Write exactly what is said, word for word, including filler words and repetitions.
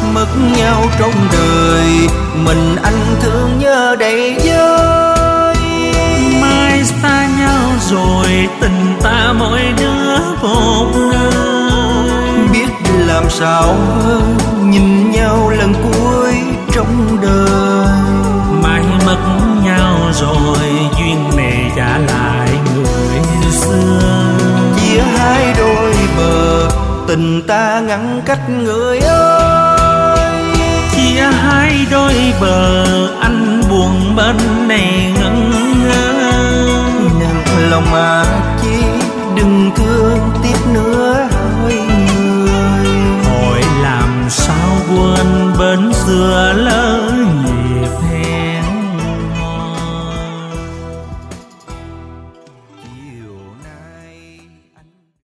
mất nhau trong đời, mình anh thương nhớ đầy vơi. Mai xa nhau rồi, tình ta mỗi đứa một nơi. Biết làm sao hơn, nhìn nhau lần cuối trong đời. Mai mất nhau rồi, duyên này trả lại người xưa. Chia hai đôi bờ, tình ta ngăn cách người ơi. Chia hai đôi bờ, anh buồn bên này ngẩn ngơ. Nặng lòng mà chi đừng thương